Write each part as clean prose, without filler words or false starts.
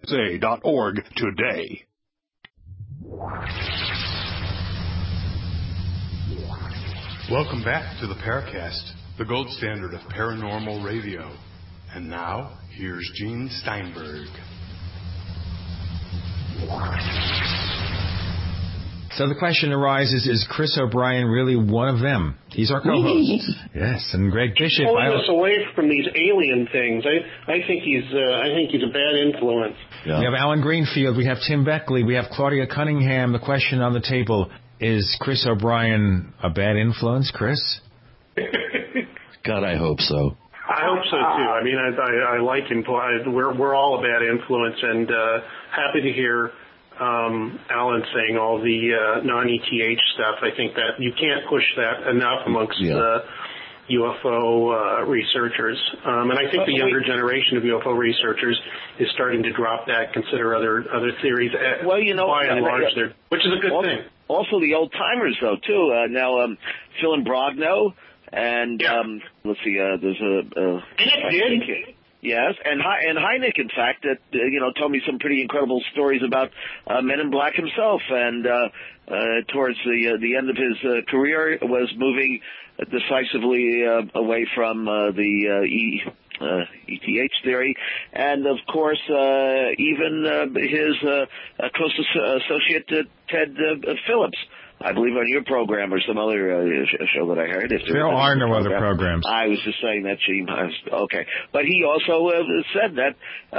KSA.org today. Welcome back to the Paracast, the gold standard of paranormal radio. And now, here's Gene Steinberg. So the question arises, is Chris O'Brien really one of them? He's our co-host. Yes, and Greg Bishop. Pulling us away from these alien things. I think he's a bad influence. Yeah. We have Alan Greenfield. We have Tim Beckley. We have Claudia Cunningham. The question on the table, is Chris O'Brien a bad influence, Chris? God, I hope so. I hope so, too. I mean, I like him. We're all a bad influence, and happy to hear Alan saying all the non-ETH stuff. I think that you can't push that enough amongst UFO researchers. And I think the younger generation of UFO researchers is starting to drop that, consider other theories. Well, you know, by and large, which is a good thing. Also, the old-timers, though, too. Now, Phil and Brogno, and let's see, there's a... Yes, and Hynek, in fact, that told me some pretty incredible stories about Men in Black himself, and towards the end of his career was moving decisively away from the ETH theory, and of course even his close associate Ted Phillips. I believe on your program or some other show that I heard. There are no other programs. I was just saying that, Gene. Okay. But he also said that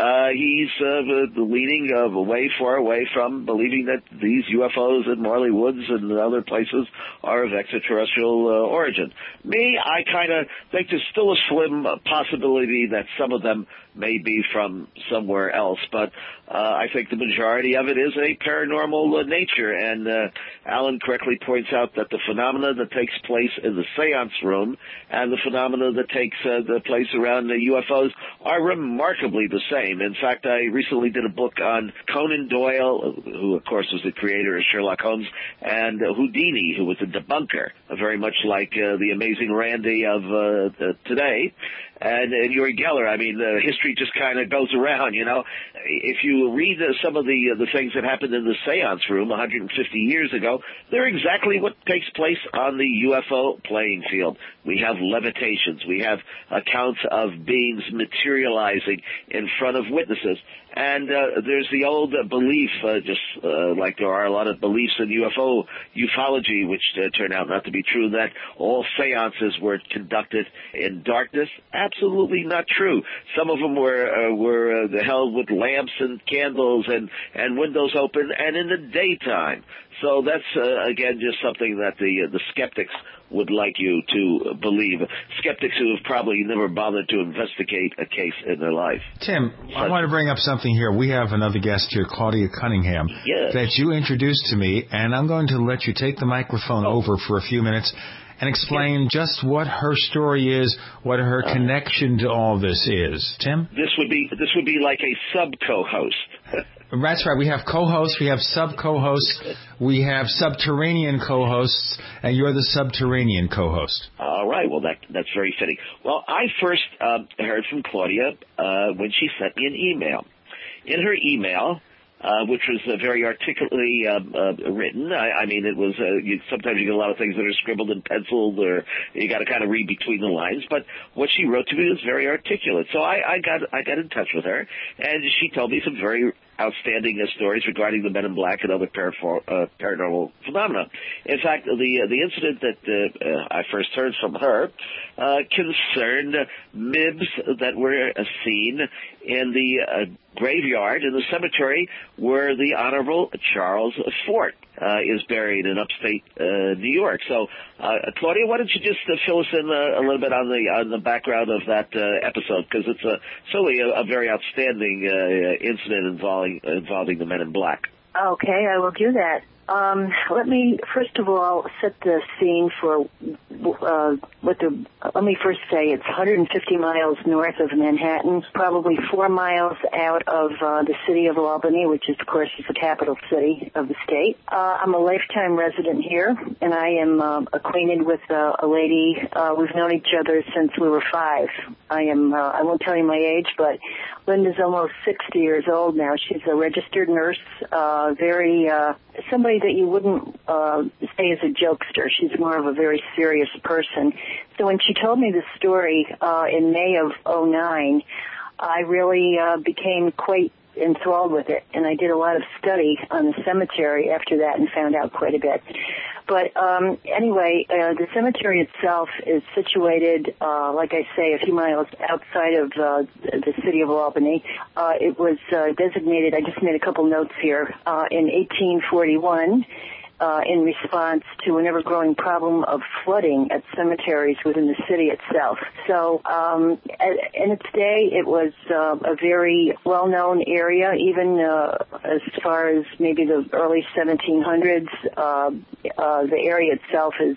he's leaning far away from believing that these UFOs in Morley Woods and other places are of extraterrestrial origin. Me, I kind of think there's still a slim possibility that some of them may be from somewhere else, but I think the majority of it is a paranormal nature, and Alan correctly points out that the phenomena that takes place in the seance room and the phenomena that takes place around the UFOs are remarkably the same. In fact, I recently did a book on Conan Doyle, who of course was the creator of Sherlock Holmes, and Houdini, who was a debunker, very much like the amazing Randy of today. And Uri Geller, I mean, history just kind of goes around, you know. If you read some of the things that happened in the seance room 150 years ago, they're exactly what takes place on the UFO playing field. We have levitations. We have accounts of beings materializing in front of witnesses. And there's the old belief, like there are a lot of beliefs in ufology, which turn out not to be true, that all seances were conducted in darkness. Absolutely not true. Some of them were held with lamps and candles and windows open and in the daytime. So that's, again, just something that the skeptics would like you to believe. Skeptics who have probably never bothered to investigate a case in their life. Tim, I want to bring up something here. We have another guest here, Claudia Cunningham, that you introduced to me, and I'm going to let you take the microphone over for a few minutes and explain just what her story is, what her connection to all this is. Tim? This would be like a sub-co-host. That's right. We have co-hosts, we have sub-co-hosts, we have subterranean co-hosts, and you're the subterranean co-host. All right. Well, that's very fitting. Well, I first heard from Claudia when she sent me an email. In her email, which was very articulately written. I mean, it was sometimes you get a lot of things that are scribbled and penciled, or you got to kind of read between the lines. But what she wrote to me was very articulate. So I got in touch with her, and she told me some very outstanding stories regarding the Men in Black and other paranormal phenomena. In fact, the incident that I first heard from her concerned MIBs that were seen in the graveyard in the cemetery where the Honorable Charles Fort is buried in upstate New York. So, Claudia, why don't you just fill us in a little bit on the background of that episode, because it's certainly a very outstanding incident involving the Men in Black. Okay, I will do that. Let me, first of all, set the scene for let me first say it's 150 miles north of Manhattan, probably 4 miles out of the city of Albany, which is, of course, is the capital city of the state. I'm a lifetime resident here, and I am acquainted with a lady. We've known each other since we were 5. I won't tell you my age, but Linda's almost 60 years old now. She's a registered nurse, somebody that you wouldn't say is a jokester. She's more of a very serious person. So when she told me this story in May of 2009, I really became quite enthralled with it, and I did a lot of study on the cemetery after that and found out quite a bit. But anyway, the cemetery itself is situated, like I say, a few miles outside of the city of Albany. It was designated, I just made a couple notes here, in 1841 in response to an ever-growing problem of flooding at cemeteries within the city itself. So in its day, it was a very well-known area, even as far as maybe the early 1700s. The area itself is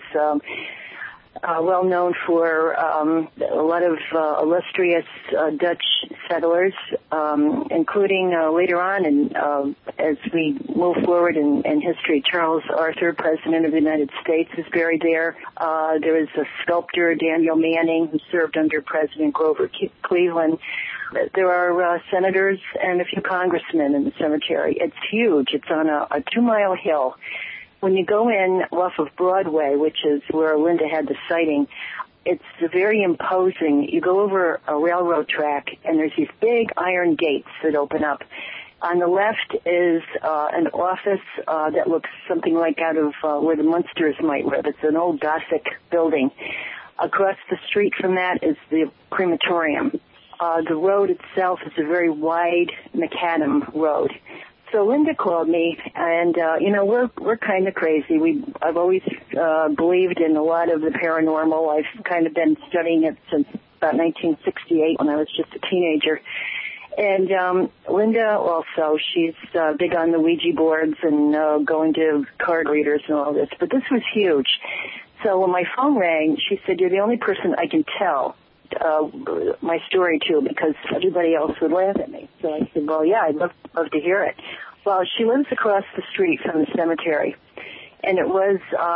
well known for a lot of illustrious Dutch settlers, including later on, and as we move forward in history, Charles Arthur, President of the United States, is buried there. There is a sculptor, Daniel Manning, who served under President Grover Cleveland. There are senators and a few congressmen in the cemetery. It's huge. It's on a 2-mile hill. When you go in off of Broadway, which is where Linda had the sighting, it's very imposing. You go over a railroad track, and there's these big iron gates that open up. On the left is an office that looks something like out of where the Munsters might live. It's an old Gothic building. Across the street from that is the crematorium. The road itself is a very wide macadam road. So Linda called me, and we're kind of crazy. I've always believed in a lot of the paranormal. I've kind of been studying it since about 1968 when I was just a teenager. And Linda also, she's big on the Ouija boards and going to card readers and all this. But this was huge. So when my phone rang, she said, "You're the only person I can tell my story to, because everybody else would laugh at me." So I said, "Well, yeah, I'd love to hear it." Well, she lives across the street from the cemetery, and it was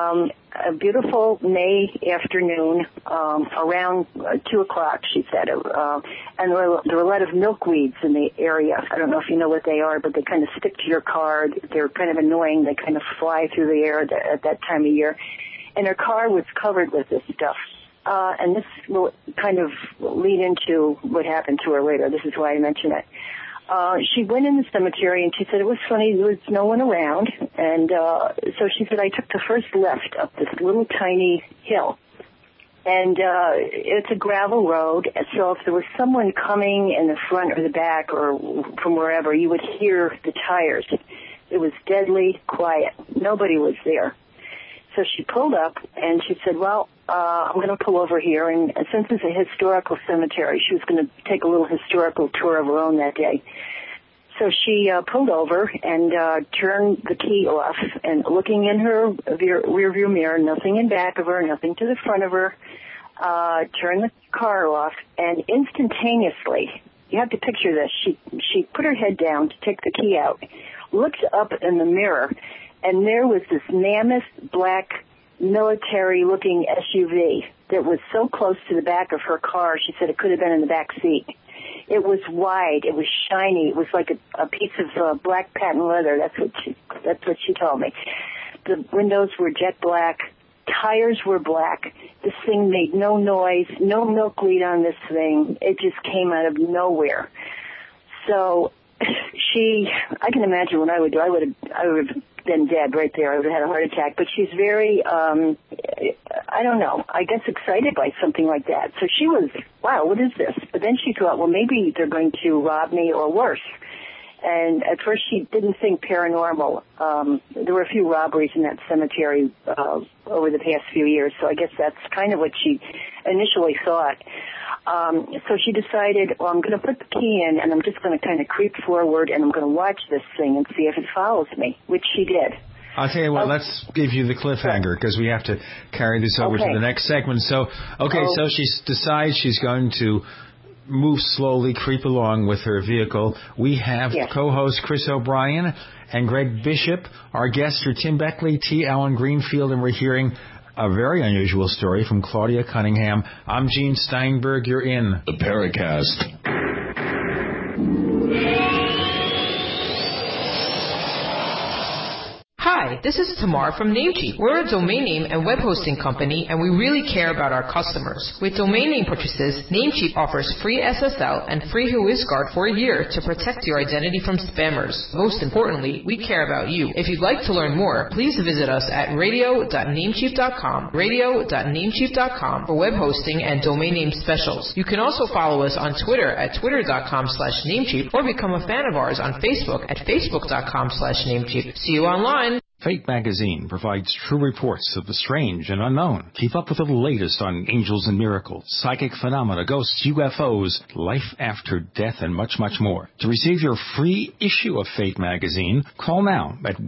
a beautiful May afternoon around 2 o'clock, she said, and there were a lot of milkweeds in the area. I don't know if you know what they are, but they kind of stick to your car. They're kind of annoying. They kind of fly through the air at that time of year, and her car was covered with this stuff. And this will kind of lead into what happened to her later. This is why I mention it. She went in the cemetery, and she said it was funny. There was no one around. And so she said, I took the first left up this little tiny hill. And it's a gravel road, so if there was someone coming in the front or the back or from wherever, you would hear the tires. It was deadly quiet. Nobody was there. So she pulled up, and she said, well, I'm going to pull over here. And since it's a historical cemetery, she was going to take a little historical tour of her own that day. So she pulled over and turned the key off. And looking in her rearview mirror, nothing in back of her, nothing to the front of her, turned the car off. And instantaneously, you have to picture this, she put her head down to take the key out, looked up in the mirror, and there was this mammoth black military-looking SUV that was so close to the back of her car, she said it could have been in the back seat. It was wide. It was shiny. It was like a piece of black patent leather. That's what she told me. The windows were jet black. Tires were black. This thing made no noise, no milkweed on this thing. It just came out of nowhere. So I can imagine what I would do. I would have been dead right there. I would have had a heart attack. But she's very, I don't know, I guess excited by something like that. So she was, wow, what is this? But then she thought, well, maybe they're going to rob me or worse. And at first she didn't think paranormal. There were a few robberies in that cemetery over the past few years, so I guess that's kind of what she initially thought. So she decided, well, I'm going to put the key in, and I'm just going to kind of creep forward, and I'm going to watch this thing and see if it follows me, which she did. I'll tell you what, let's give you the cliffhanger because we have to carry this over to the next segment. So, so she decides she's going to move slowly, creep along with her vehicle. We have co-host Chris O'Brien and Greg Bishop. Our guests are Tim Beckley, T. Alan Greenfield, and we're hearing a very unusual story from Claudia Cunningham. I'm Gene Steinberg. You're in the Paracast. Hi, this is Tamar from Namecheap. We're a domain name and web hosting company, and we really care about our customers. With domain name purchases, Namecheap offers free SSL and free WhoisGuard for a year to protect your identity from spammers. Most importantly, we care about you. If you'd like to learn more, please visit us at radio.namecheap.com, radio.namecheap.com for web hosting and domain name specials. You can also follow us on Twitter at twitter.com/Namecheap or become a fan of ours on Facebook at facebook.com/Namecheap. See you online. Fate magazine provides true reports of the strange and unknown. Keep up with the latest on angels and miracles, psychic phenomena, ghosts, UFOs, life after death, and much, much more. To receive your free issue of Fate magazine, call now at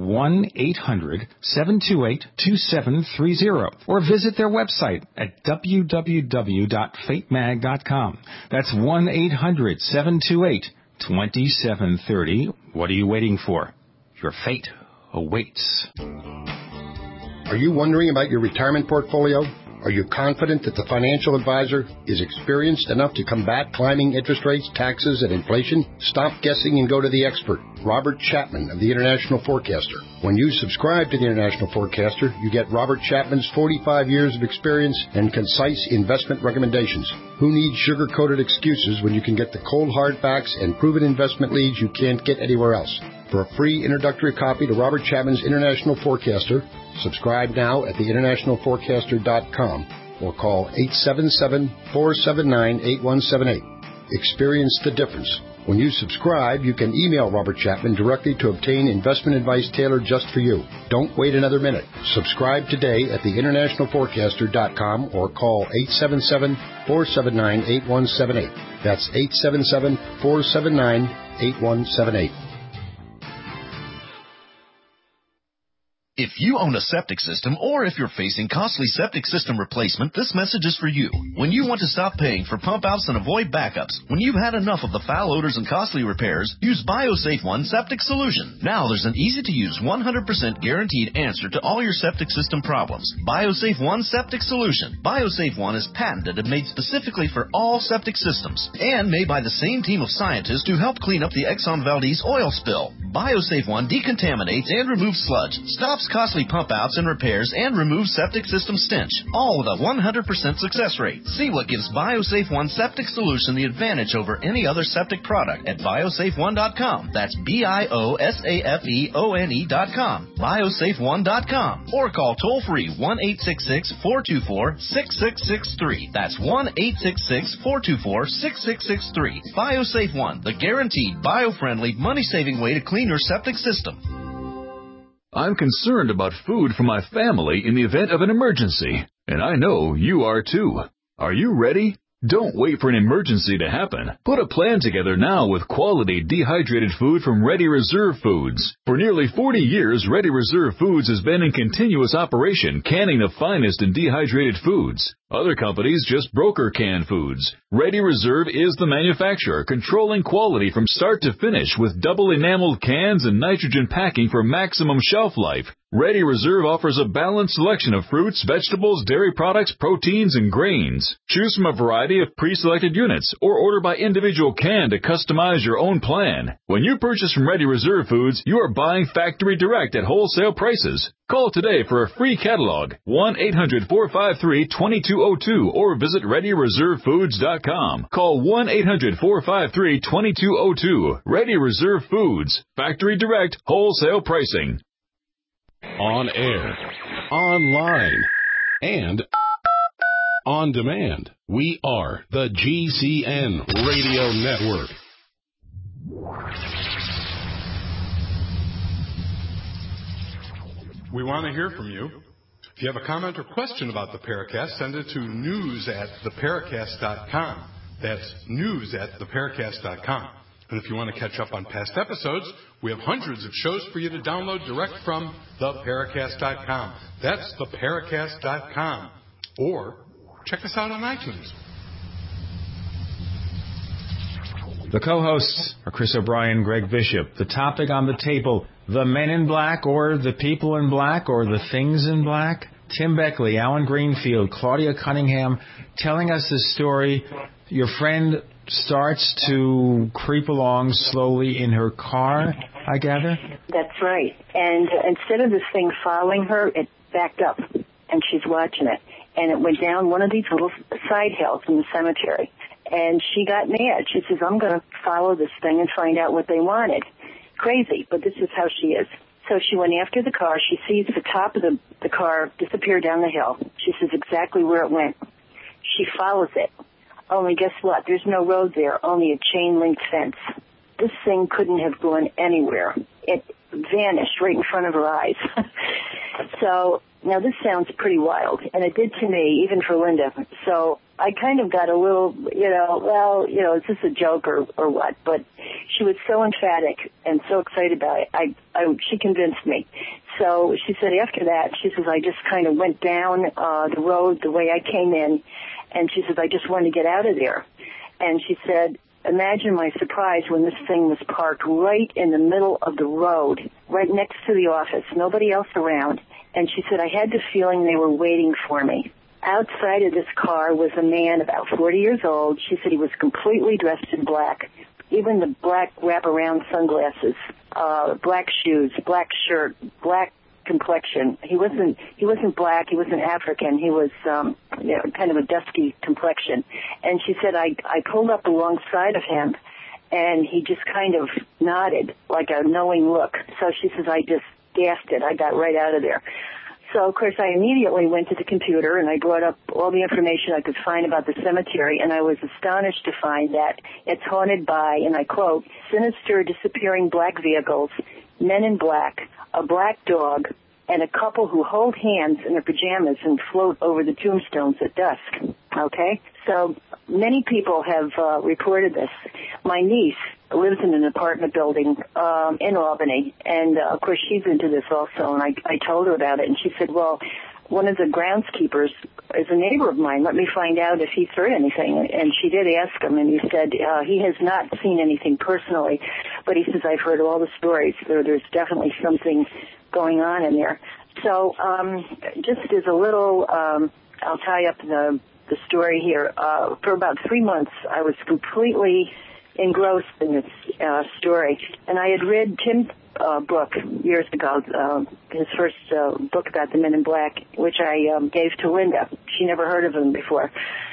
1-800-728-2730 or visit their website at www.fatemag.com. That's 1-800-728-2730. What are you waiting for? Your fate awaits. Are you wondering about your retirement portfolio? Are you confident that the financial advisor is experienced enough to combat climbing interest rates, taxes, and inflation? Stop guessing and go to the expert, Robert Chapman of the International Forecaster. When you subscribe to the International Forecaster, you get Robert Chapman's 45 years of experience and concise investment recommendations. Who needs sugar-coated excuses when you can get the cold hard facts and proven investment leads you can't get anywhere else? For a free introductory copy to Robert Chapman's International Forecaster, subscribe now at theinternationalforecaster.com or call 877-479-8178. Experience the difference. When you subscribe, you can email Robert Chapman directly to obtain investment advice tailored just for you. Don't wait another minute. Subscribe today at theinternationalforecaster.com or call 877-479-8178. That's 877-479-8178. If you own a septic system or if you're facing costly septic system replacement, this message is for you. When you want to stop paying for pump outs and avoid backups, when you've had enough of the foul odors and costly repairs, use BioSafe One Septic Solution. Now there's an easy-to-use 100% guaranteed answer to all your septic system problems. BioSafe One Septic Solution. BioSafe One is patented and made specifically for all septic systems and made by the same team of scientists to help clean up the Exxon Valdez oil spill. BioSafe One decontaminates and removes sludge, stops costly pump outs and repairs, and removes septic system stench, all with a 100% success rate. See what gives BioSafe One Septic Solution the advantage over any other septic product at biosafeone.com. That's BIOSAFEONE.com. biosafeone.com. Or call toll-free 1-866-424-6663. That's 1-866-424-6663. BioSafe One, the guaranteed bio-friendly, money-saving way to clean your septic system. I'm concerned about food for my family in the event of an emergency, and I know you are too. Are you ready? Don't wait for an emergency to happen. Put a plan together now with quality dehydrated food from Ready Reserve Foods. For nearly 40 years, Ready Reserve Foods has been in continuous operation, canning the finest in dehydrated foods. Other companies just broker canned foods. Ready Reserve is the manufacturer, controlling quality from start to finish with double enameled cans and nitrogen packing for maximum shelf life. Ready Reserve offers a balanced selection of fruits, vegetables, dairy products, proteins, and grains. Choose from a variety of pre-selected units or order by individual can to customize your own plan. When you purchase from Ready Reserve Foods, you are buying factory direct at wholesale prices. Call today for a free catalog, 1-800-453-2202, or visit ReadyReserveFoods.com. Call 1-800-453-2202. Ready Reserve Foods, factory direct, wholesale pricing. On air, online, and on demand. We are the GCN Radio Network. We want to hear from you. If you have a comment or question about the Paracast, send it to news@theparacast.com. That's news@theparacast.com. And if you want to catch up on past episodes, we have hundreds of shows for you to download direct from theparacast.com. That's theparacast.com. Or check us out on iTunes. The co-hosts are Chris O'Brien, Greg Bishop. The topic on the table, the men in black or the people in black or the things in black. Tim Beckley, Alan Greenfield, Claudia Cunningham telling us the story. Your friend starts to creep along slowly in her car, I gather? That's right. And instead of this thing following her, it backed up, and she's watching it. And it went down one of these little side hills in the cemetery. And she got mad. She says, I'm going to follow this thing and find out what they wanted. Crazy, but this is how she is. So she went after the car. She sees the top of the car disappear down the hill. She says exactly where it went. She follows it. Only guess what? There's no road there, only a chain-link fence. This thing couldn't have gone anywhere. It vanished right in front of her eyes. So now this sounds pretty wild, and it did to me, even for Linda. So I kind of got a little, is this a joke or what? But she was so emphatic and so excited about it. She convinced me. So she said after that, she says, I just kind of went down the road the way I came in, and she says, I just wanted to get out of there. And she said, imagine my surprise when this thing was parked right in the middle of the road, right next to the office, nobody else around. And she said, I had the feeling they were waiting for me. Outside of this car was a man about 40 years old. She said he was completely dressed in black, even the black wraparound sunglasses, black shoes, black shirt, black complexion. He wasn't black. He wasn't African. He was kind of a dusky complexion. And she said, I pulled up alongside of him, and he just kind of nodded like a knowing look. So she says, I just gasped it. I got right out of there. So, of course, I immediately went to the computer and I brought up all the information I could find about the cemetery, and I was astonished to find that it's haunted by, and I quote, sinister disappearing black vehicles, men in black, a black dog, and a couple who hold hands in their pajamas and float over the tombstones at dusk. Okay? So many people have reported this. My niece lives in an apartment building in Albany, and, of course, she's into this also, and I told her about it, and she said, well, one of the groundskeepers is a neighbor of mine. Let me find out if he's heard anything. And she did ask him, and he said he has not seen anything personally, but he says, I've heard all the stories. There's definitely something going on in there. So just as a little, I'll tie up the story here. For about 3 months, I was completely engrossed in this story. And I had read Tim's book years ago, his first book about the Men in Black, which I gave to Linda. She never heard of him before.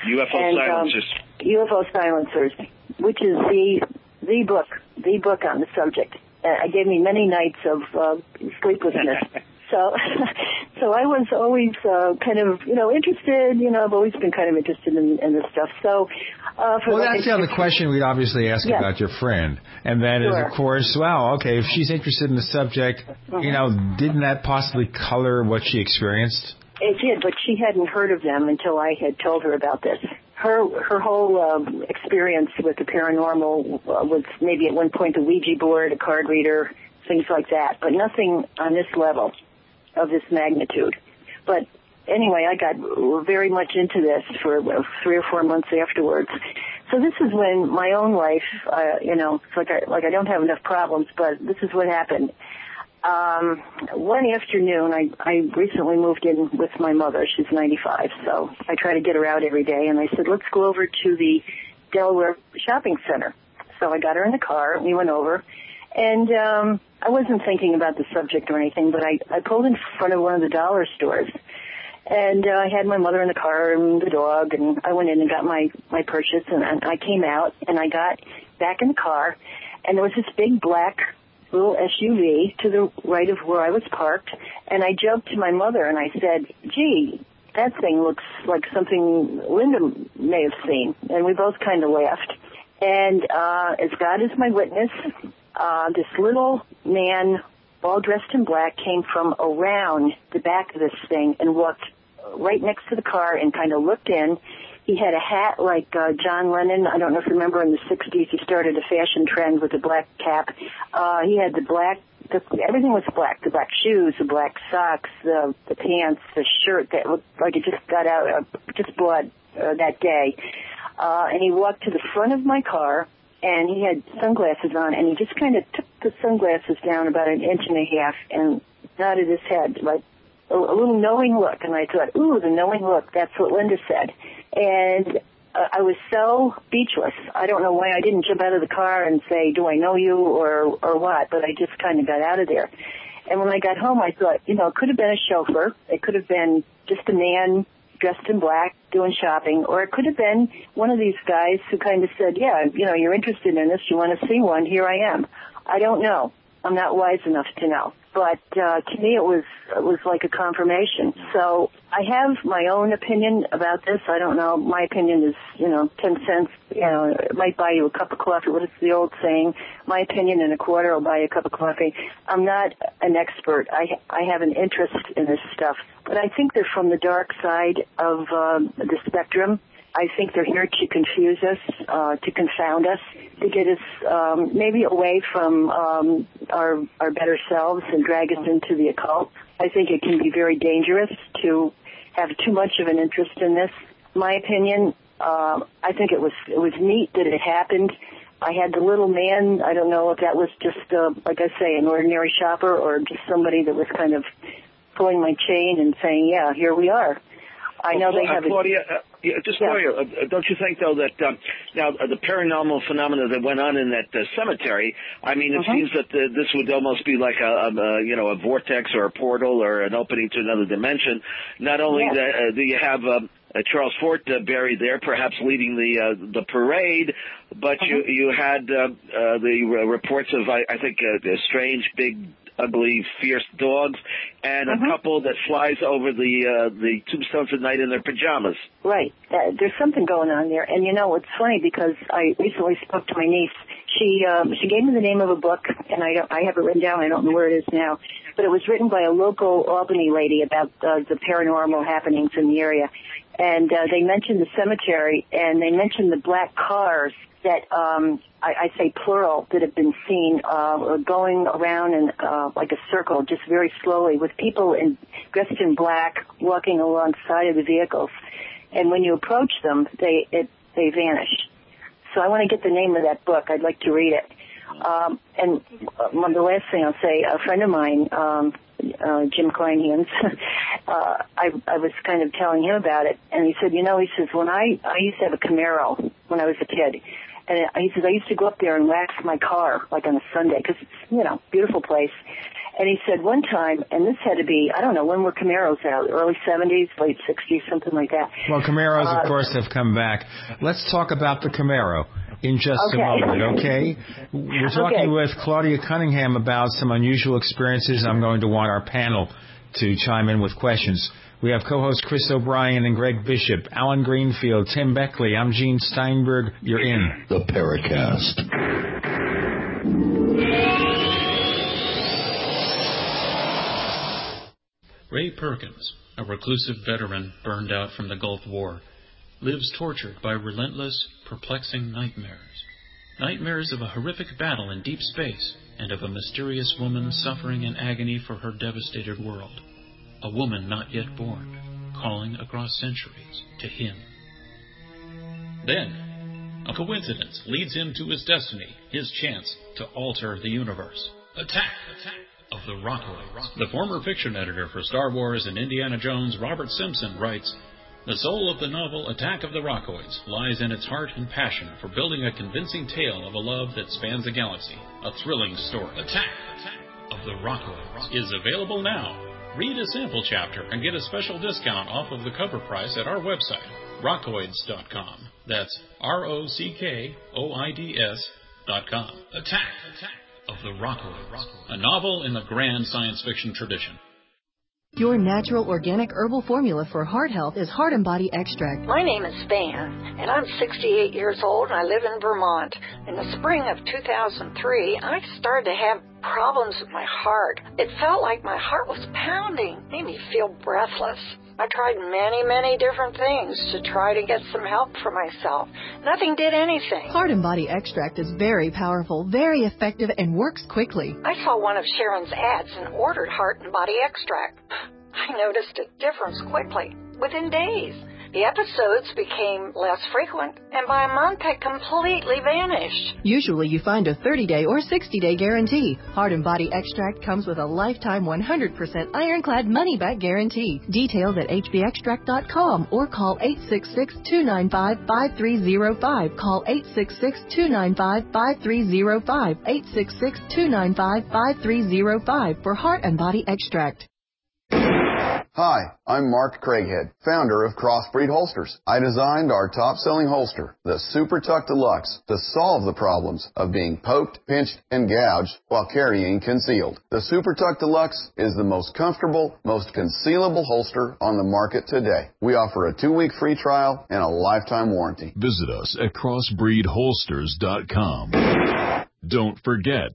UFO Silencers, which is the book on the subject. It gave me many nights of sleeplessness. So I was always kind of, interested. I've always been kind of interested in this stuff. So, that's the other question we'd obviously ask about your friend, and that is, of course, okay, if she's interested in the subject, didn't that possibly color what she experienced? It did, but she hadn't heard of them until I had told her about this. Her whole experience with the paranormal was maybe at one point the Ouija board, a card reader, things like that, but nothing on this level of this magnitude. But anyway, I got very much into this for 3 or 4 months afterwards. So this is when my own life, it's like I don't have enough problems, but this is what happened. One afternoon, I recently moved in with my mother. She's 95, so I try to get her out every day. And I said, let's go over to the Delaware Shopping Center. So I got her in the car, and we went over. And I wasn't thinking about the subject or anything, but I pulled in front of one of the dollar stores. And I had my mother in the car and the dog, and I went in and got my purchase. And I came out, and I got back in the car, and there was this big black little SUV to the right of where I was parked, and I joked to my mother and I said, gee, that thing looks like something Linda may have seen, and we both kind of laughed. And as God is my witness, this little man, all dressed in black, came from around the back of this thing and walked right next to the car and kind of looked in. He had a hat like John Lennon. I don't know if you remember in the 60s he started a fashion trend with a black cap. He had everything was black. The black shoes, the black socks, the pants, the shirt that looked like it just got out of just blood that day. And he walked to the front of my car, and he had sunglasses on, and he just kind of took the sunglasses down about 1.5 inches and nodded his head, like a little knowing look. And I thought, ooh, the knowing look, that's what Linda said. And I was so speechless. I don't know why I didn't jump out of the car and say, do I know you or what, but I just kind of got out of there. And when I got home, I thought, it could have been a chauffeur. It could have been just a man dressed in black doing shopping, or it could have been one of these guys who kind of said, yeah, you're interested in this, you want to see one, here I am. I don't know. I'm not wise enough to know. But to me, it was like a confirmation. So I have my own opinion about this. I don't know. My opinion is, 10 cents. It might buy you a cup of coffee. What is the old saying? My opinion and a quarter will buy you a cup of coffee. I'm not an expert. I have an interest in this stuff. But I think they're from the dark side of the spectrum. I think they're here to confuse us, to confound us, to get us maybe away from our better selves and drag us into the occult. I think it can be very dangerous to have too much of an interest in this. My opinion, I think it was neat that it happened. I had the little man. I don't know if that was just, like I say, an ordinary shopper or just somebody that was kind of pulling my chain and saying, yeah, here we are. I know they have Claudia, don't you think, though, that now the paranormal phenomena that went on in that cemetery, I mean, it seems that this would almost be like a vortex or a portal or an opening to another dimension. Not only do you have Charles Fort buried there, perhaps leading the parade, but you had the reports of, I think, strange, big, ugly, fierce dogs, and a couple that flies over the tombstones at night in their pajamas. Right. There's something going on there. And it's funny because I recently spoke to my niece. She gave me the name of a book, and I have it written down. I don't know where it is now. But it was written by a local Albany lady about the paranormal happenings in the area. And they mentioned the cemetery, and they mentioned the black cars that I say plural, that have been seen going around in like a circle, just very slowly, with people dressed in black walking alongside of the vehicles. And when you approach them, they vanish. So I want to get the name of that book. I'd like to read it. And the last thing I'll say, a friend of mine, Jim Kleinhans, I was kind of telling him about it, and he said, he says, when I used to have a Camaro when I was a kid, and he says, I used to go up there and wax my car, like on a Sunday, because it's, beautiful place. And he said one time, and this had to be, I don't know, when were Camaros out? Early 70s, late 60s, something like that. Well, Camaros, of course, have come back. Let's talk about the Camaro in just a moment, okay? We're talking with Claudia Cunningham about some unusual experiences. I'm going to want our panel to chime in with questions. We have co-hosts Chris O'Brien and Greg Bishop, Alan Greenfield, Tim Beckley. I'm Gene Steinberg. You're in the Paracast. Ray Perkins, a reclusive veteran burned out from the Gulf War, lives tortured by relentless, perplexing nightmares. Nightmares of a horrific battle in deep space and of a mysterious woman suffering in agony for her devastated world. A woman not yet born, calling across centuries to him. Then, a coincidence leads him to his destiny, his chance to alter the universe. Attack of the Rockoids. The former fiction editor for Star Wars and Indiana Jones, Robert Simpson, writes, the soul of the novel Attack of the Rockoids lies in its heart and passion for building a convincing tale of a love that spans a galaxy. A thrilling story. Attack of the Rockoids is available now. Read a sample chapter and get a special discount off of the cover price at our website, rockoids.com. That's ROCKOIDS.com. Attack of the Rockoids, a novel in the grand science fiction tradition. Your natural organic herbal formula for heart health is Heart and Body Extract. My name is Van, and I'm 68 years old, and I live in Vermont. In the spring of 2003, I started to have problems with my heart. It felt like my heart was pounding, made me feel breathless. I tried many different things to try to get some help for myself. Nothing did anything. Heart and Body Extract is very powerful, very effective, and works quickly. I saw one of Sharon's ads and ordered Heart and Body Extract. I noticed a difference quickly, within days. The episodes became less frequent, and by a month had completely vanished. Usually you find a 30-day or 60-day guarantee. Heart and Body Extract comes with a lifetime 100% ironclad money-back guarantee. Details at hbextract.com or call 866-295-5305. Call 866-295-5305. 866-295-5305 for Heart and Body Extract. Hi, I'm Mark Craighead, founder of Crossbreed Holsters. I designed our top-selling holster, the Super Tuck Deluxe, to solve the problems of being poked, pinched, and gouged while carrying concealed. The Super Tuck Deluxe is the most comfortable, most concealable holster on the market today. We offer a 2-week free trial and a lifetime warranty. Visit us at crossbreedholsters.com. Don't forget,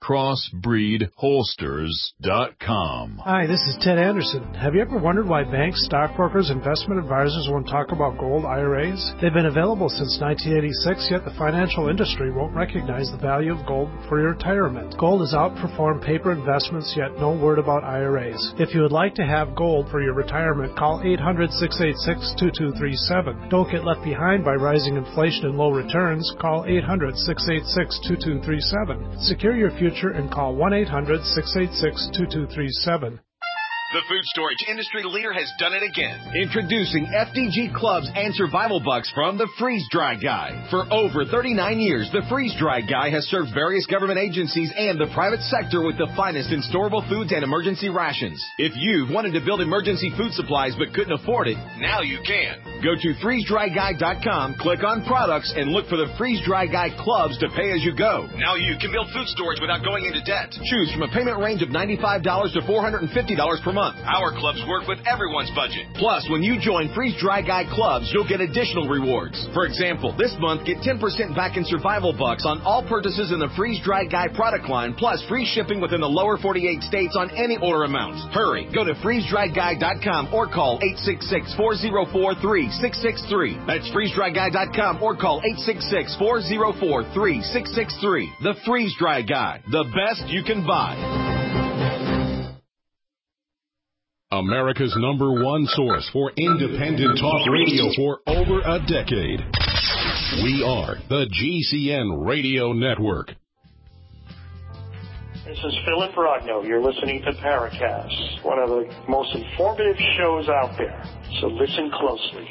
crossbreedholsters.com. Hi, this is Ted Anderson. Have you ever wondered why banks, stockbrokers, investment advisors won't talk about gold IRAs? They've been available since 1986, yet the financial industry won't recognize the value of gold for your retirement. Gold has outperformed paper investments, yet no word about IRAs. If you would like to have gold for your retirement, call 800-686-2237. Don't get left behind by rising inflation and low returns. Call 800-686-2237. Secure your future and call 1-800-686-2237. The food storage industry leader has done it again. Introducing FDG Clubs and Survival Bucks from the Freeze Dry Guy. For over 39 years, the Freeze Dry Guy has served various government agencies and the private sector with the finest in storable foods and emergency rations. If you've wanted to build emergency food supplies but couldn't afford it, now you can. Go to freezedryguy.com, click on products, and look for the Freeze Dry Guy Clubs to pay as you go. Now you can build food storage without going into debt. Choose from a payment range of $95 to $450 per month. Our clubs work with everyone's budget. Plus, when you join Freeze Dry Guy Clubs, you'll get additional rewards. For example, this month, get 10% back in Survival Bucks on all purchases in the Freeze Dry Guy product line, plus free shipping within the lower 48 states on any order amounts. Hurry, go to freezedryguy.com or call 866-404-3663. That's freezedryguy.com or call 866-404-3663. The Freeze Dry Guy, the best you can buy. America's #1 source for independent talk radio for over a decade. We are the GCN Radio Network. This is Philip Rodno. You're listening to Paracast, one of the most informative shows out there. So listen closely.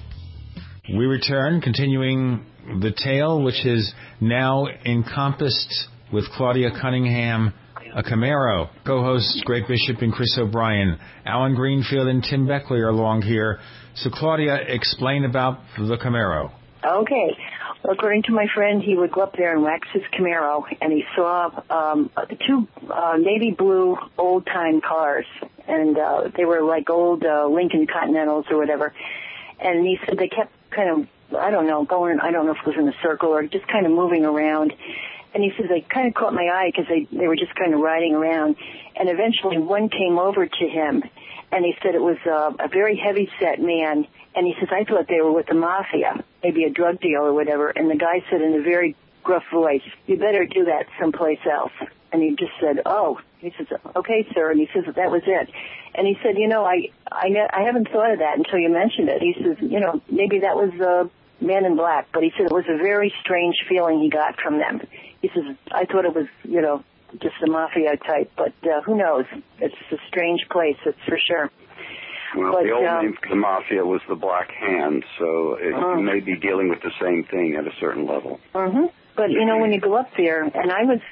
We return, continuing the tale, which is now encompassed with Claudia Cunningham, a Camaro. Co-hosts Greg Bishop and Chris O'Brien. Alan Greenfield and Tim Beckley are along here. So, Claudia, explain about the Camaro. Okay. Well, according to my friend, he would go up there and wax his Camaro, and he saw two navy blue old-time cars, and they were like old Lincoln Continentals or whatever. And he said they kept kind of, I don't know, going, I don't know if it was in a circle or just kind of moving around. And he says they kind of caught my eye because they were just kind of riding around. And eventually one came over to him, and he said it was a very heavy-set man. And he says, I thought they were with the mafia, maybe a drug deal or whatever. And the guy said in a very gruff voice, you better do that someplace else. And he just said, oh. He says, okay, sir. And he says, that was it. And he said, you know, I haven't thought of that until you mentioned it. He says, you know, maybe that was Man in Black. But he said it was a very strange feeling he got from them. He says, I thought it was, you know, just the mafia type, but who knows? It's a strange place, that's for sure. Well, the old name for the mafia was the Black Hand, so you may be dealing with the same thing at a certain level. Mm-hmm. But, you know, when you go up there, and I was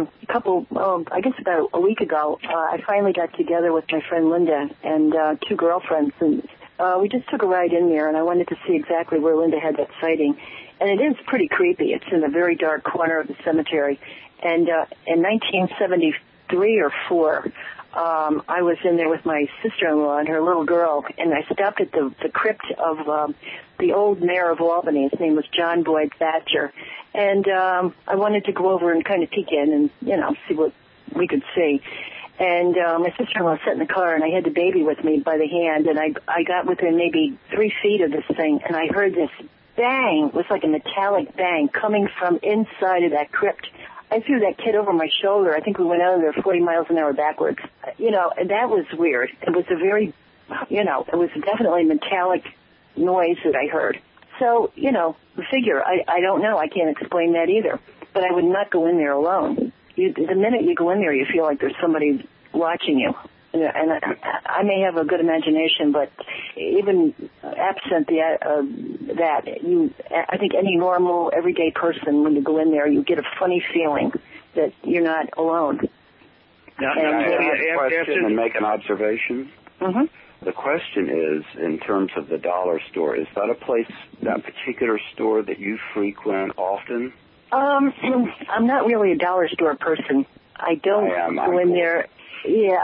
I guess about a week ago, I finally got together with my friend Linda and two girlfriends, and we just took a ride in there, and I wanted to see exactly where Linda had that sighting. And it is pretty creepy. It's in a very dark corner of the cemetery. And in 1973 or 4, I was in there with my sister-in-law and her little girl, and I stopped at the crypt of the old mayor of Albany. His name was John Boyd Thatcher. And I wanted to go over and kind of peek in and, you know, see what we could see. And my sister-in-law sat in the car, and I had the baby with me by the hand, and I got within maybe 3 feet of this thing, and I heard this bang. It was like a metallic bang coming from inside of that crypt. I threw that kid over my shoulder. I think we went out of there 40 miles an hour backwards. You know, and that was weird. It was a very, you know, it was definitely metallic noise that I heard. So, you know, figure, I don't know. I can't explain that either. But I would not go in there alone. The minute you go in there, you feel like there's somebody watching you. And I may have a good imagination, but even absent I think any normal, everyday person, when you go in there, you get a funny feeling that you're not alone. Now, can I ask a question and make an observation? Mm-hmm. The question is, in terms of the dollar store, is that a place, that particular store that you frequent often? I'm not really a dollar store person. I don't go in there. Yeah,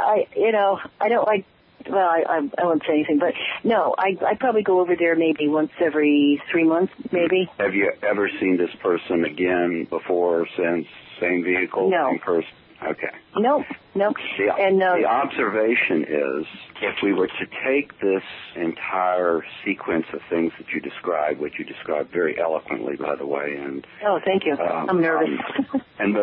I don't like, well, I won't say anything, but no, I probably go over there maybe once every 3 months, maybe. Have you ever seen this person again before, since, same vehicle, same person? Okay. No. The observation is, if we were to take this entire sequence of things that you described, which you described very eloquently, by the way, and thank you. I'm nervous. And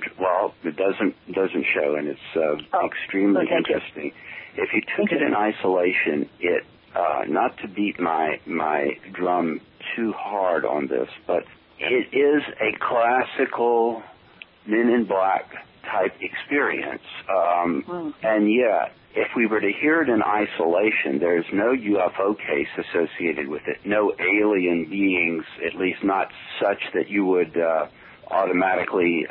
it doesn't show, and it's extremely interesting. If you took it in isolation, it not to beat my drum too hard on this, but it is a classical Men in Black type experience, and yet, if we were to hear it in isolation, there's no UFO case associated with it, no alien beings, at least not such that you would automatically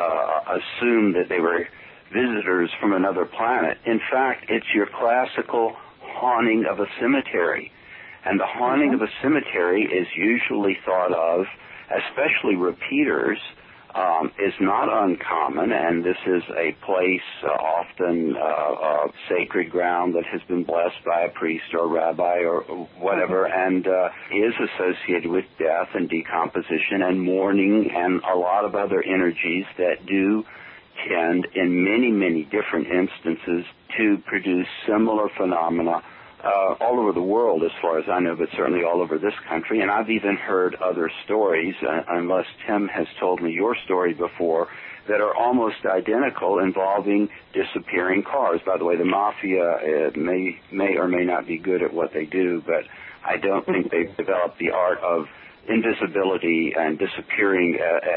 assume that they were visitors from another planet. In fact, it's your classical haunting of a cemetery, and the haunting of a cemetery is usually thought of, especially repeaters, is not uncommon, and this is a place often sacred ground that has been blessed by a priest or a rabbi or whatever, and is associated with death and decomposition and mourning and a lot of other energies that do tend, in many, many different instances, to produce similar phenomena all over the world, as far as I know, but certainly all over this country. And I've even heard other stories, unless Tim has told me your story before, that are almost identical, involving disappearing cars. By the way, the mafia may or may not be good at what they do, but I don't think they've developed the art of invisibility and disappearing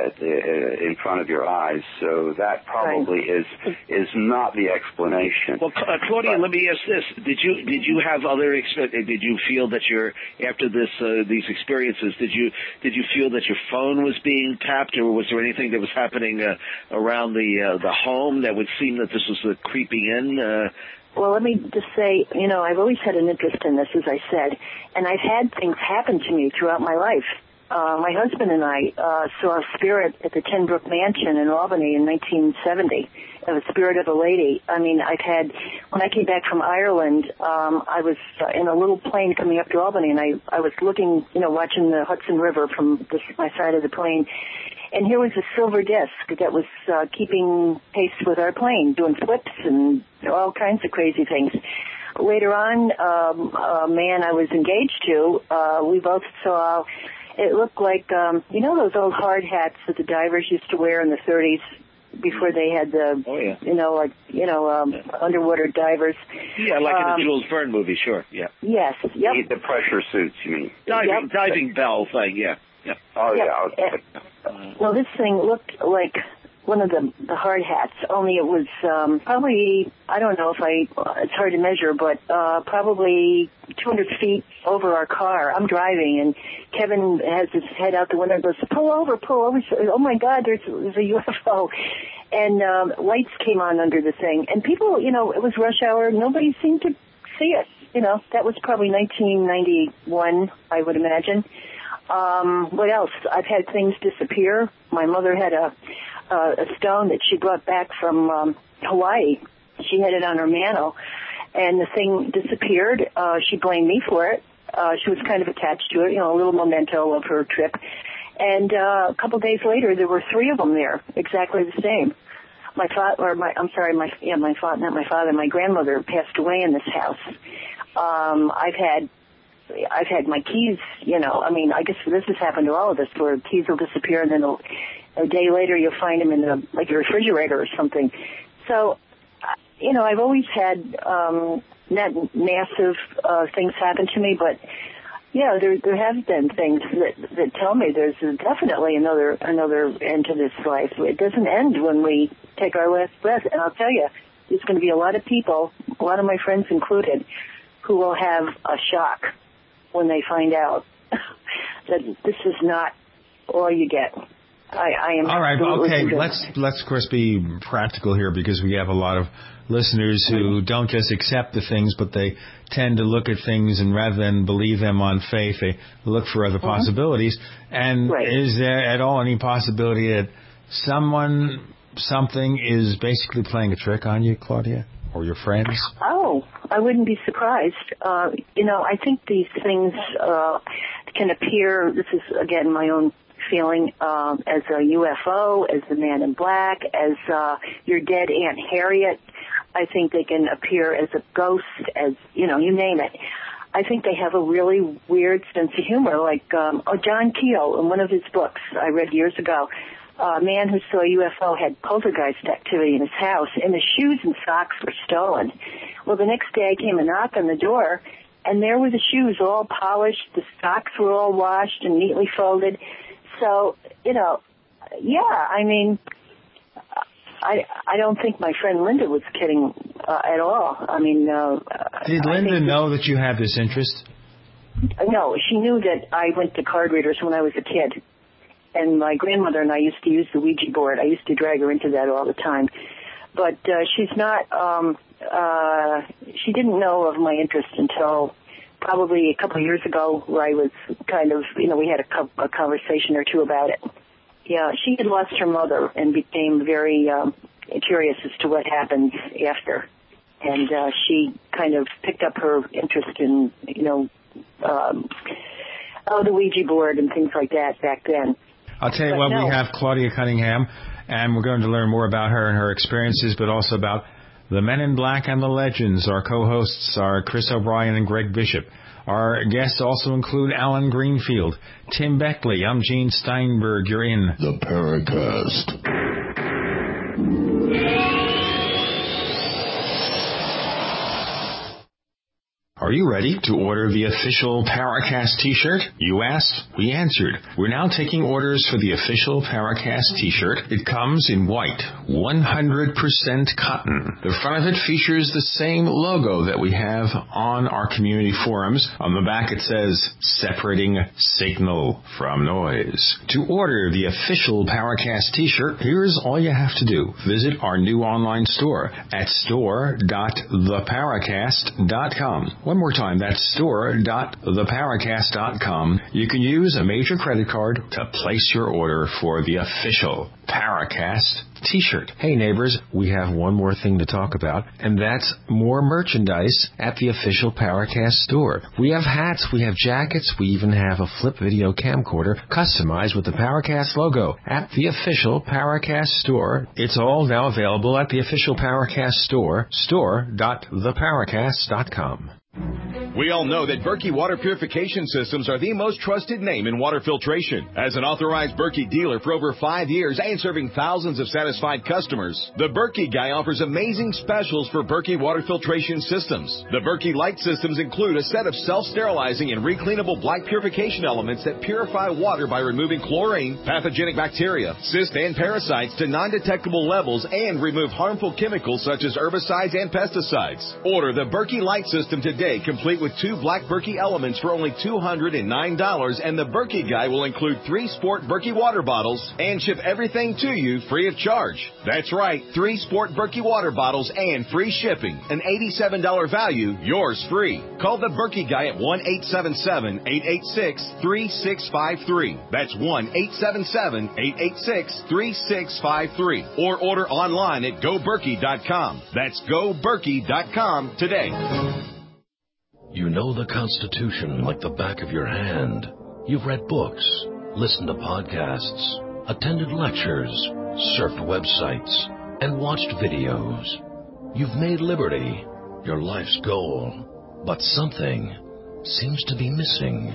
in front of your eyes. So that probably is not the explanation. Well, Claudia, let me ask this: Did you have other? Did you feel that after these experiences? Did you feel that your phone was being tapped, or was there anything that was happening around the home that would seem that this was creeping in? Well, let me just say, I've always had an interest in this, as I said, and I've had things happen to me throughout my life. My husband and I saw a spirit at the Tenbrook Mansion in Albany in 1970, a spirit of a lady. I mean, when I came back from Ireland, I was in a little plane coming up to Albany, and I was looking, watching the Hudson River from my side of the plane. And here was a silver disc that was keeping pace with our plane, doing flips and all kinds of crazy things. Later on, a man I was engaged to, we both saw, it looked like, those old hard hats that the divers used to wear in the 30s before they had the, underwater divers. Yeah, like in the Jules Verne movie, sure, yeah. Yes, yep. The pressure suits, you mean? Diving bell thing, yeah. Yep. Oh, yeah. Well, this thing looked like one of the hard hats, only it was probably, I don't know it's hard to measure, but probably 200 feet over our car. I'm driving, and Kevin has his head out the window and goes, pull over. Oh, my God, there's a UFO. And lights came on under the thing. And people, it was rush hour. Nobody seemed to see it. That was probably 1991, I would imagine. What else? I've had things disappear. My mother had a stone that she brought back from Hawaii. She had it on her mantle, and the thing disappeared. She blamed me for it. She was kind of attached to it, a little memento of her trip. And a couple days later, there were 3 of them there, exactly the same. my grandmother passed away in this house. I've had my keys, I guess this has happened to all of us, where keys will disappear and then a day later you'll find them in your refrigerator or something. So, I've always had not massive things happen to me, but yeah, there have been things that tell me there's definitely another end to this life. It doesn't end when we take our last breath. And I'll tell you, there's going to be a lot of people, a lot of my friends included, who will have a shock when they find out that this is not all you get. I am. All right. Okay. Let's of course be practical here, because we have a lot of listeners who don't just accept the things, but they tend to look at things, and rather than believe them on faith, they look for other possibilities. And is there at all any possibility that something is basically playing a trick on you, Claudia, or your friends? Oh, I wouldn't be surprised. I think these things can appear. This is again my own feeling, as a UFO, as the Man in Black, as your dead Aunt Harriet. I think they can appear as a ghost, as, you name it. I think they have a really weird sense of humor, like John Keel, in one of his books I read years ago. A man who saw a UFO had poltergeist activity in his house, and his shoes and socks were stolen. Well, the next day I came and knocked on the door, and there were the shoes all polished, the socks were all washed and neatly folded. So, I don't think my friend Linda was kidding at all. Did Linda know that you had this interest? No, she knew that I went to card readers when I was a kid. And my grandmother and I used to use the Ouija board. I used to drag her into that all the time. But she's not, she didn't know of my interest until probably a couple of years ago, where I was kind of, we had a conversation or two about it. Yeah, she had lost her mother and became very curious as to what happened after. And she kind of picked up her interest in, the Ouija board and things like that back then. I'll tell you what, we have Claudia Cunningham, and we're going to learn more about her and her experiences, but also about the Men in Black and the Legends. Our co-hosts are Chris O'Brien and Greg Bishop. Our guests also include Alan Greenfield, Tim Beckley. I'm Gene Steinberg. You're in the Paracast. Are you ready to order the official Paracast t-shirt? You asked, we answered. We're now taking orders for the official Paracast t-shirt. It comes in white, 100% cotton. The front of it features the same logo that we have on our community forums. On the back it says, separating signal from noise. To order the official Paracast t-shirt, here's all you have to do. Visit our new online store at store.theparacast.com. One more time, that's store.theparacast.com. You can use a major credit card to place your order for the official Paracast t-shirt. Hey neighbors, we have one more thing to talk about, and that's more merchandise at the official Paracast store. We have hats, we have jackets, we even have a flip video camcorder customized with the Paracast logo at the official Paracast store. It's all now available at the official Paracast store, store.theparacast.com. We all know that Berkey Water Purification Systems are the most trusted name in water filtration. As an authorized Berkey dealer for over 5 years and serving thousands of satisfied customers, the Berkey Guy offers amazing specials for Berkey Water Filtration Systems. The Berkey Light Systems include a set of self-sterilizing and recleanable black purification elements that purify water by removing chlorine, pathogenic bacteria, cysts, and parasites to non-detectable levels and remove harmful chemicals such as herbicides and pesticides. Order the Berkey Light System today, complete with 2 black Berkey elements for only $209, and the Berkey Guy will include 3 Sport Berkey water bottles and ship everything to you free of charge. That's right, 3 Sport Berkey water bottles and free shipping. An $87 value, yours free. Call the Berkey Guy at 1-877-886-3653. That's 1-877-886-3653. Or order online at GoBerkey.com. That's GoBerkey.com today. You know the Constitution like the back of your hand. You've read books, listened to podcasts, attended lectures, surfed websites, and watched videos. You've made liberty your life's goal, but something seems to be missing.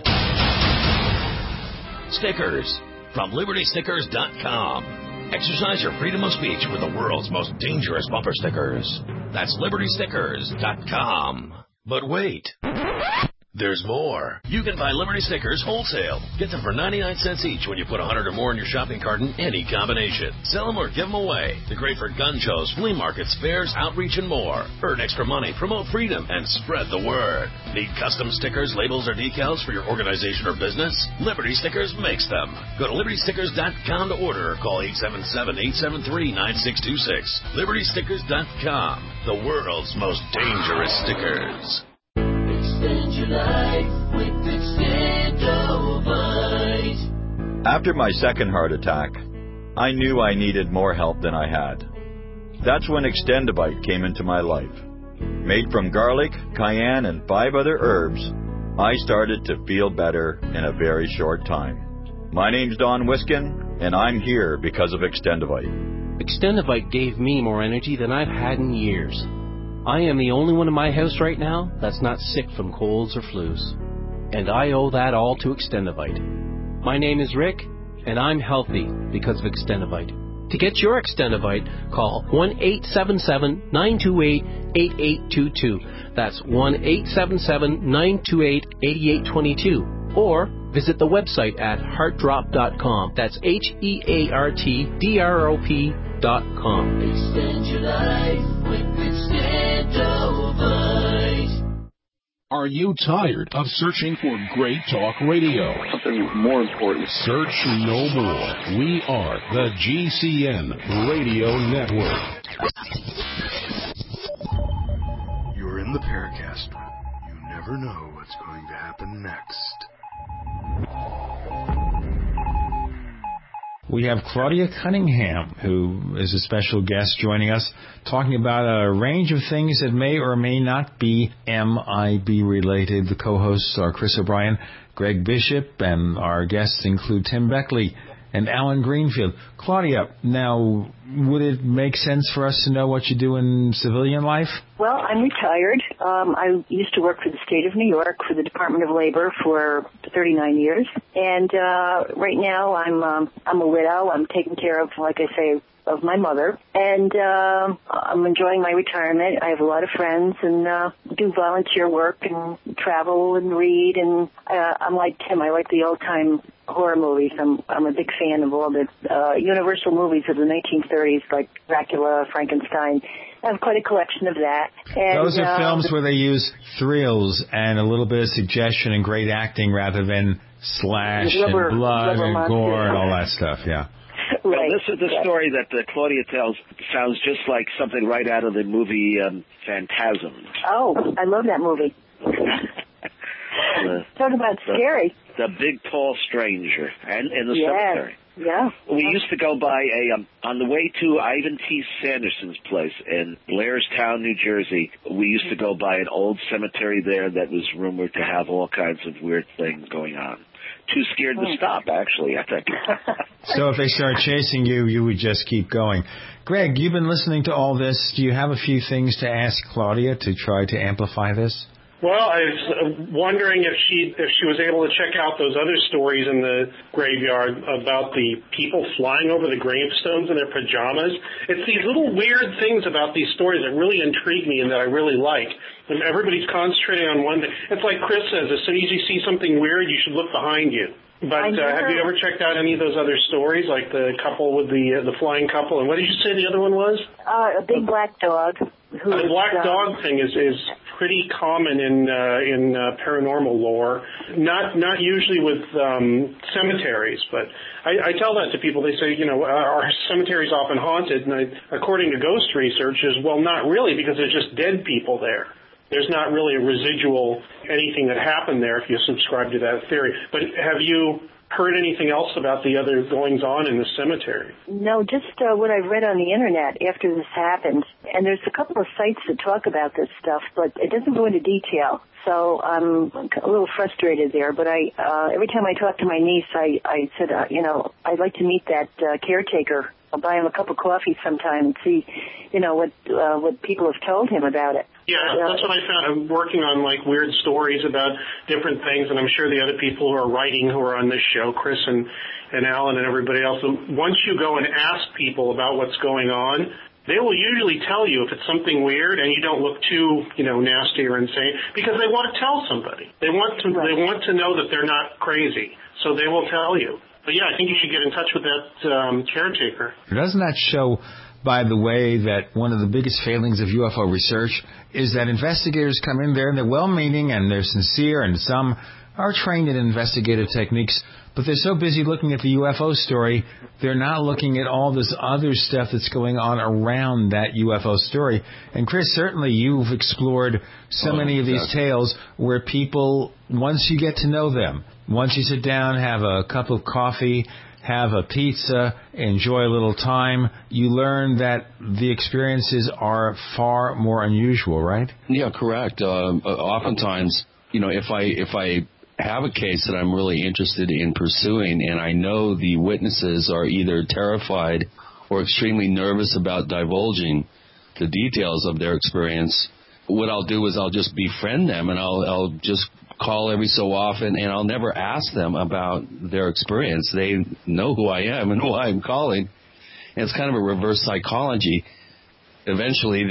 Stickers from LibertyStickers.com. Exercise your freedom of speech with the world's most dangerous bumper stickers. That's LibertyStickers.com. But wait. There's more. You can buy Liberty Stickers wholesale. Get them for 99 cents each when you put 100 or more in your shopping cart in any combination. Sell them or give them away. They're great for gun shows, flea markets, fairs, outreach, and more. Earn extra money, promote freedom, and spread the word. Need custom stickers, labels, or decals for your organization or business? Liberty Stickers makes them. Go to LibertyStickers.com to order or call 877-873-9626. LibertyStickers.com. The world's most dangerous stickers. Extend your life with Extendovite. After my second heart attack, I knew I needed more help than I had. That's when Extendovite came into my life. Made from garlic, cayenne, and 5 other herbs, I started to feel better in a very short time. My name's Don Wiskin, and I'm here because of Extendovite. Extendovite gave me more energy than I've had in years. I am the only one in my house right now that's not sick from colds or flus. And I owe that all to Extendovite. My name is Rick, and I'm healthy because of Extendovite. To get your Extendovite, call 1-877-928-8822. That's 1-877-928-8822. Or visit the website at heartdrop.com. That's HEARTDROP.com. Extend your life with Extendovite. Are you tired of searching for great talk radio? Something more important. Search no more. We are the GCN Radio Network. You're in the Paracast. You never know what's going to happen next. We have Claudia Cunningham, who is a special guest joining us, talking about a range of things that may or may not be MIB related. The co-hosts are Chris O'Brien, Greg Bishop, and our guests include Tim Beckley and Alan Greenfield. Claudia, now, would it make sense for us to know what you do in civilian life? Well, I'm retired. I used to work for the state of New York for the Department of Labor for 39 years. And right now I'm a widow. I'm taking care of, like I say, of my mother. And I'm enjoying my retirement. I have a lot of friends and do volunteer work and travel and read. And I'm like Tim. I like the old-time horror movies. I'm a big fan of all the Universal movies of the 1930s, like Dracula, Frankenstein. I have quite a collection of that. And, those are films where they use thrills and a little bit of suggestion and great acting rather than slash and blood and gore and all that stuff, yeah. Well, this is the story that Claudia tells. Sounds just like something right out of the movie Phantasm. Oh, I love that movie. Talk about scary. The big, tall stranger and in the cemetery. Yeah. We used to go by on the way to Ivan T. Sanderson's place in Blairstown, New Jersey. We used to go by an old cemetery there that was rumored to have all kinds of weird things going on. Too scared to stop, actually, I think. So if they start chasing you, you would just keep going. Greg, you've been listening to all this. Do you have a few things to ask Claudia to try to amplify this? Well, I was wondering if she was able to check out those other stories in the graveyard about the people flying over the gravestones in their pajamas. It's these little weird things about these stories that really intrigue me and that I really like. And everybody's concentrating on one thing. It's like Chris says, as soon as you see something weird, you should look behind you. But have you ever checked out any of those other stories, like the couple with the flying couple? And what did you say the other one was? A big black dog. The black dog thing is pretty common in paranormal lore. Not usually with cemeteries, but I tell that to people. They say, are cemeteries often haunted? And according to ghost researchers, well, not really, because there's just dead people there. There's not really a residual anything that happened there if you subscribe to that theory. But have you heard anything else about the other goings-on in the cemetery? No, just what I've read on the Internet after this happened. And there's a couple of sites that talk about this stuff, but it doesn't go into detail. So I'm a little frustrated there. But every time I talk to my niece, I said, I'd like to meet that caretaker I'll buy him a cup of coffee sometime and see, what people have told him about it. Yeah, that's what I found. I'm working on like weird stories about different things, and I'm sure the other people who are writing who are on this show, Chris and Alan and everybody else, once you go and ask people about what's going on, they will usually tell you if it's something weird, and you don't look too, nasty or insane, because they want to tell somebody. They want to know that they're not crazy, so they will tell you. But yeah, I think you should get in touch with that caretaker. Doesn't that show, by the way, that one of the biggest failings of UFO research is that investigators come in there and they're well-meaning and they're sincere, and some are trained in investigative techniques, but they're so busy looking at the UFO story, they're not looking at all this other stuff that's going on around that UFO story. And Chris, certainly you've explored so many of these tales where people, once you get to know them, once you sit down, have a cup of coffee, have a pizza, enjoy a little time, you learn that the experiences are far more unusual, right? Yeah, correct. Oftentimes, if I have a case that I'm really interested in pursuing and I know the witnesses are either terrified or extremely nervous about divulging the details of their experience, what I'll do is I'll just befriend them, and I'll just call every so often, and I'll never ask them about their experience. They know who I am and why I'm calling. And it's kind of a reverse psychology. Eventually,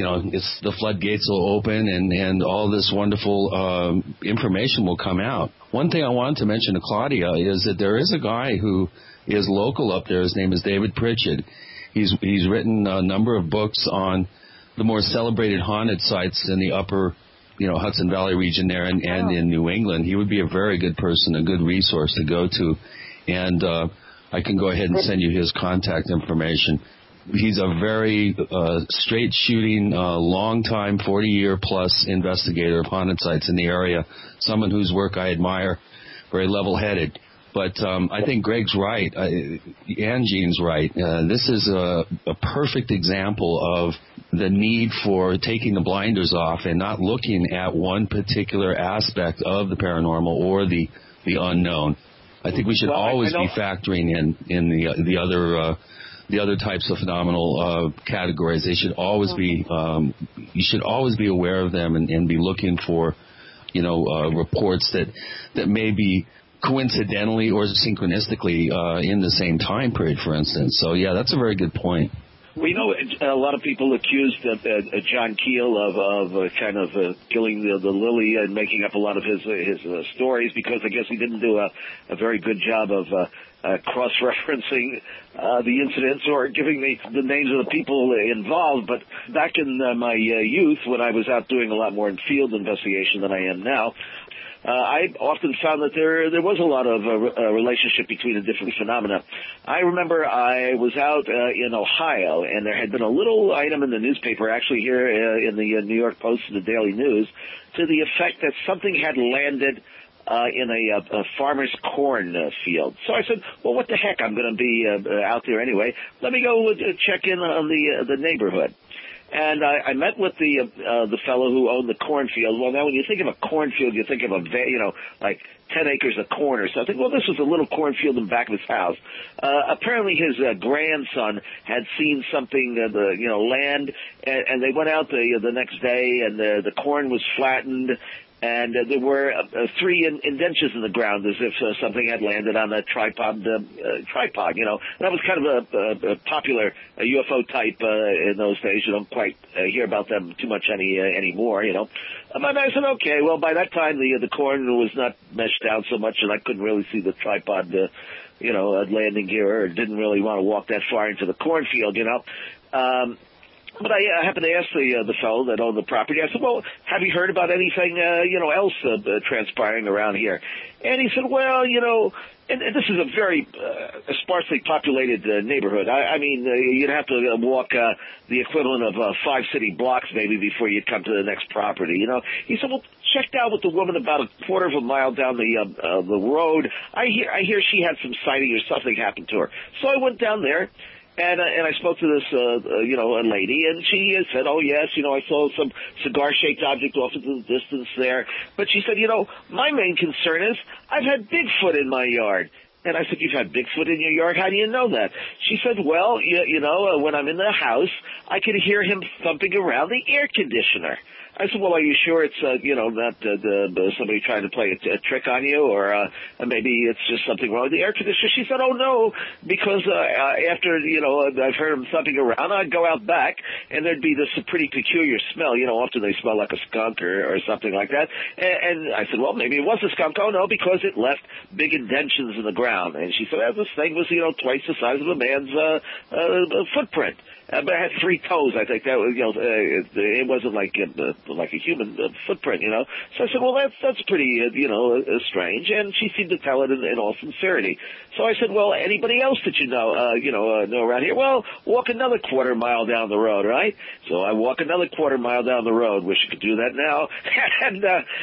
the floodgates will open, and all this wonderful information will come out. One thing I wanted to mention to Claudia is that there is a guy who is local up there. His name is David Pritchett. He's written a number of books on the more celebrated haunted sites in the upper Hudson Valley region there and in New England. He would be a very good person, a good resource to go to. And I can go ahead and send you his contact information. He's a very straight-shooting, long-time, 40-year-plus investigator of haunted sites in the area, someone whose work I admire, very level-headed. But I think Greg's right, and Gene's right. This is a perfect example of the need for taking the blinders off and not looking at one particular aspect of the paranormal or the unknown. I think we should always be factoring in the other types of phenomenal categories. They should always be you should always be aware of them and be looking for reports that may be coincidentally or synchronistically in the same time period, for instance. So yeah, that's a very good point. We know a lot of people accused John Keel of kind of killing the Lily and making up a lot of his stories because I guess he didn't do a very good job of cross-referencing the incidents or giving the names of the people involved. But back in my youth, when I was out doing a lot more in field investigation than I am now, I often found that there was a lot of relationship between the different phenomena. I remember I was out in Ohio, and there had been a little item in the newspaper, actually here in the New York Post and the Daily News, to the effect that something had landed in a farmer's corn field. So I said, well, what the heck? I'm going to be out there anyway. Let me go check in on the neighborhood. And I met with the fellow who owned the cornfield. Well, now when you think of a cornfield, you think of like 10 acres of corn or something. Well, this was a little cornfield in the back of his house. Apparently his grandson had seen something, land, and they went out the next day, and the corn was flattened, and there were 3 indentures in the ground as if something had landed on a tripod. That was kind of a popular UFO type in those days. You don't quite hear about them too much anymore, But I said, okay, well, by that time the corn was not meshed down so much, and I couldn't really see the tripod, landing gear, or didn't really want to walk that far into the cornfield, But I happened to ask the fellow that owned the property. I said, well, have you heard about anything, else transpiring around here? And he said, well, and this is a very sparsely populated neighborhood. I mean, you'd have to walk the equivalent of 5 city blocks maybe before you'd come to the next property, He said, well, checked out with the woman about a quarter of a mile down the road. I hear she had some sighting or something happened to her. So I went down there. And I spoke to this, a lady, and she said, oh, yes, I saw some cigar-shaped object off into the distance there. But she said, my main concern is I've had Bigfoot in my yard. And I said, you've had Bigfoot in your yard? How do you know that? She said, well, when I'm in the house, I can hear him thumping around the air conditioner. I said, well, are you sure it's, not somebody trying to play a trick on you, or maybe it's just something wrong with the air conditioner? She said, oh, no, because after, I've heard him thumping around, I'd go out back, and there'd be this pretty peculiar smell. Often they smell like a skunk or something like that. And I said, well, maybe it was a skunk. Oh, no, because it left big indentions in the ground. And she said, this thing was, twice the size of a man's footprint. But it had 3 toes. I think that was, it wasn't like a human footprint, So I said, well, that's pretty, strange. And she seemed to tell it in all sincerity. So I said, well, anybody else that you know around here? Well, walk another quarter mile down the road, right? So I walk another quarter mile down the road. Wish I could do that now. and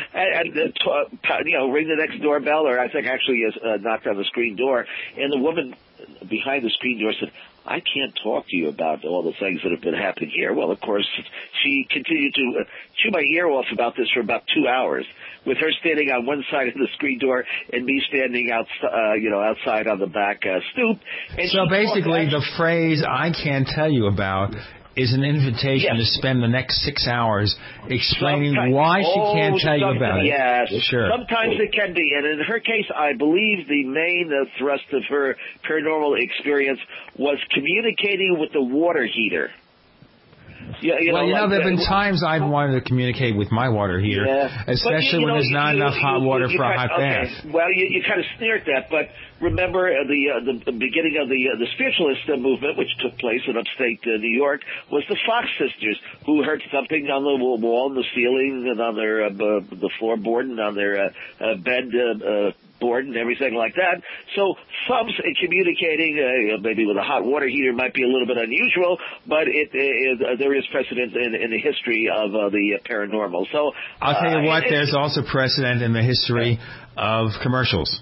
ring the next doorbell, or I think actually knocked on the screen door. And the woman behind the screen door said, I can't talk to you about all the things that have been happening here. Well, of course, she continued to chew my ear off about this for about 2 hours, with her standing on one side of the screen door and me standing outside on the back stoop. And so basically, the phrase "I can't tell you about" is an invitation to spend the next 6 hours explaining why she can't tell you about it. Yes, sure. Sometimes it can be. And in her case, I believe the main thrust of her paranormal experience was communicating with the water heater. There have been times I've wanted to communicate with my water heater, especially when there's not enough hot water for a hot bath. Well, you kind of sneer at that, but remember the beginning of the spiritualist movement, which took place in upstate New York, was the Fox sisters, who heard something on the wall and the ceiling and on their the floorboard and on their bed board and everything like that. So thumps and communicating, maybe with a hot water heater, might be a little bit unusual, but there is precedent in the history of the paranormal. So I'll tell you what, there's also precedent in the history of commercials.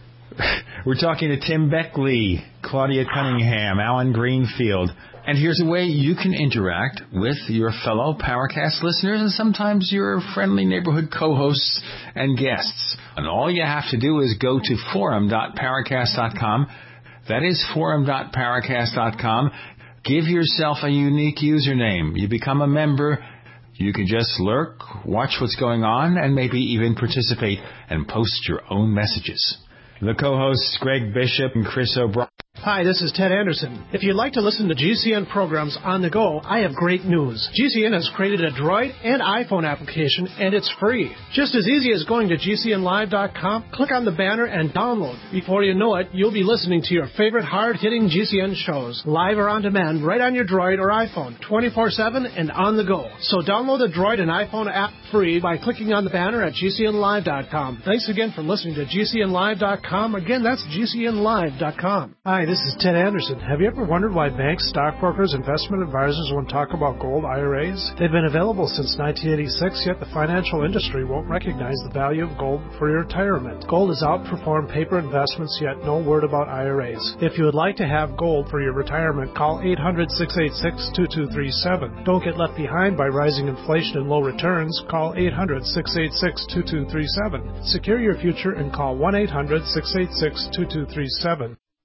We're talking to Tim Beckley, Claudia Cunningham, Alan Greenfield. And here's a way you can interact with your fellow Paracast listeners and sometimes your friendly neighborhood co-hosts and guests. And all you have to do is go to forum.paracast.com. That is forum.paracast.com. Give yourself a unique username. You become a member. You can just lurk, watch what's going on, and maybe even participate and post your own messages. The co-hosts, Greg Bishop and Chris O'Brien. Hi, this is Ted Anderson. If you'd like to listen to GCN programs on the go, I have great news. GCN has created a Droid and iPhone application, and it's free. Just as easy as going to GCNlive.com, click on the banner, and download. Before you know it, you'll be listening to your favorite hard-hitting GCN shows, live or on demand, right on your Droid or iPhone, 24/7 and on the go. So download the Droid and iPhone app free by clicking on the banner at GCNlive.com. Thanks again for listening to GCNlive.com. Again, that's GCNlive.com. Hi, this is Ted Anderson. Have you ever wondered why banks, stockbrokers, investment advisors won't talk about gold IRAs? They've been available since 1986, yet the financial industry won't recognize the value of gold for your retirement. Gold has outperformed paper investments, yet no word about IRAs. If you would like to have gold for your retirement, call 800-686-2237. Don't get left behind by rising inflation and low returns. Call 800-686-2237. Secure your future and call 1-800-686-2237.